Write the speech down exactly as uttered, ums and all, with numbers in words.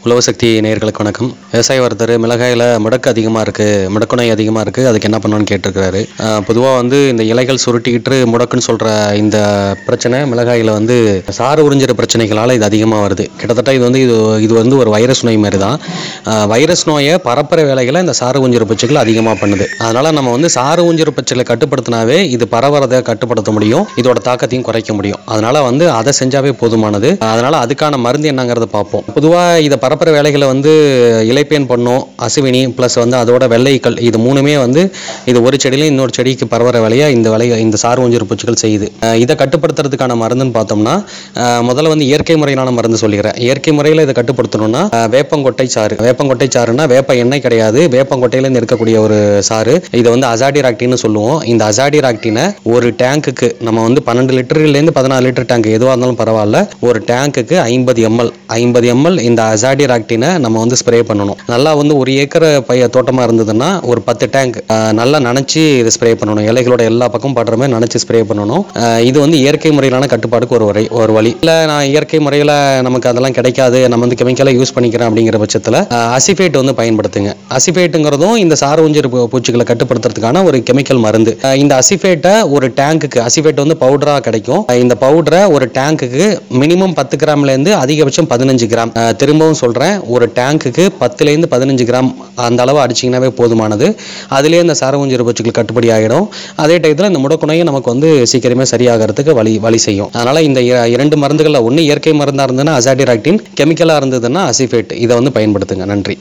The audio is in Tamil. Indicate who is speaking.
Speaker 1: உழவு சக்தி நேயர்களுக்கு வணக்கம். விவசாயி ஒருத்தர் மிளகாயில் முடக்கு அதிகமாக இருக்குது, முடக்கு நோய் அதிகமாக இருக்குது, அதுக்கு என்ன பண்ணணும்னு கேட்டிருக்கிறாரு. பொதுவாக வந்து இந்த இலைகள் சுருட்டிக்கிட்டு முடக்குன்னு சொல்கிற இந்த பிரச்சனை மிளகாயில் வந்து சாறு உறிஞ்சிற பிரச்சனைகளால் இது அதிகமாக வருது. கிட்டத்தட்ட இது வந்து இது இது வந்து ஒரு வைரஸ் நோய் மாதிரி தான். வைரஸ் நோயை பரப்புற வேலைகளை இந்த சாறு உறிஞ்சிற பூச்சிகள் அதிகமாக பண்ணுது. அதனால் நம்ம வந்து சாறு உறிஞ்சிற பூச்சிகளை கட்டுப்படுத்தினாவே இது பரவறதை கட்டுப்படுத்த முடியும், இதோட தாக்கத்தையும் குறைக்க முடியும். அதனால் வந்து அதை செஞ்சாவே போதுமானது. அதனால் அதுக்கான மருந்து என்னங்கிறத பார்ப்போம். பொதுவாக இதை பரப்புற வேலைகளை வந்து இலைப்பேன் பண்ணும், அசுவினி ப்ளஸ் வந்து அதோட வெள்ளைக்கல், இது மூணுமே வந்து இது ஒரு செடியில இன்னொரு செடிக்கு பரவுற வேலையை இந்த வேலையை இந்த சாறு உறிஞ்சிற பூச்சிகள் செய்யுது. இதை கட்டுப்படுத்துறதுக்கான மருந்துன்னு பார்த்தோம்னா முதல்ல வந்து இயற்கை முறையிலான மருந்து சொல்லிக்கிறேன். இயற்கை முறையில் இதை கட்டுப்படுத்தணும்னா வேப்பங்கொட்டை சாறு. வேப்பங்கொட்டை சாறுனா வேப்ப எண்ணெய் கிடையாது, வேப்பங்கொட்டையிலேருந்து இருக்கக்கூடிய ஒரு சாறு. இதை வந்து அசாடிராக்டின்னு சொல்லுவோம். இந்த அசாடிராக்டினை ஒரு டேங்குக்கு நம்ம வந்து பன்னெண்டு லிட்டர்லேருந்து பதினாலு லிட்டர் டேங்க் எதுவாக இருந்தாலும் பரவாயில்ல, ஒரு டேங்குக்கு ஐம்பது எம்எல் ஐம்பது எம்எல் இந்த அசாடிராக்டினை நம்ம வந்து ஸ்ப்ரே பண்ணணும். நல்லா வந்து ஒரு ஏக்கர் பைய தோட்டமாக இருந்ததுன்னா ஒரு பத்து டேங்க் நல்லா நனைச்சி இதை ஸ்ப்ரே பண்ணணும். இலைகளோட எல்லா பக்கம் படுற மாதிரி நனைச்சி ஸ்ப்ரே பண்ணணும். இது வந்து இயற்கை முறையிலான கட்டுப்பாடுக்கு ஒரு வரை ஒரு வழி. இல்லை நான் இயற்கை முறையில் நமக்கு அதெல்லாம் கிடைக்காது, நம்ம வந்து கெமிக்கலை யூஸ் பண்ணிக்கிறேன் அப்படிங்கிற பட்சத்தில் அசிஃபேட் வந்து பயன்படுத்துங்க. அசிஃபேட்டுங்கிறதும் இந்த சாறு உறிஞ்சிற பூச்சிகளை கட்டுப்படுத்துறதுக்கான ஒரு கெமிக்கல் மருந்து. இந்த அசிஃபேட்டை ஒரு டேங்குக்கு, அசிஃபேட் வந்து பவுடராக கிடைக்கும், இந்த பவுடரை ஒரு டேங்குக்கு மினிமம் பத்து கிராம்லேருந்து அதிகபட்சம் பதினஞ்சு கிராம், திரும்பவும் சொல்கிறேன், ஒரு டேங்குக்கு பத்துலேருந்து பதினஞ்சு கிராம் அந்த அளவு அடிச்சிங்கனாவே போதுமானது. அதுலேயே இந்த சாறு உறிஞ்சிற பூச்சிகள் கட்டுப்படி ஆகிடும். அதே டயத்தில் இந்த முடக்குனையும் நமக்கு வந்து சீக்கிரமே சரியாகிறதுக்கு வழி வழி செய்யும். அதனால் இந்த இரண்டு மருந்துகளில் ஒன்று இயற்கை மருந்தாக இருந்ததுன்னா அசாடிராக்டின், கெமிக்கலாக இருந்ததுன்னா அசிஃபேட், இதை வந்து பயன்படுத்துங்க. நன்றி.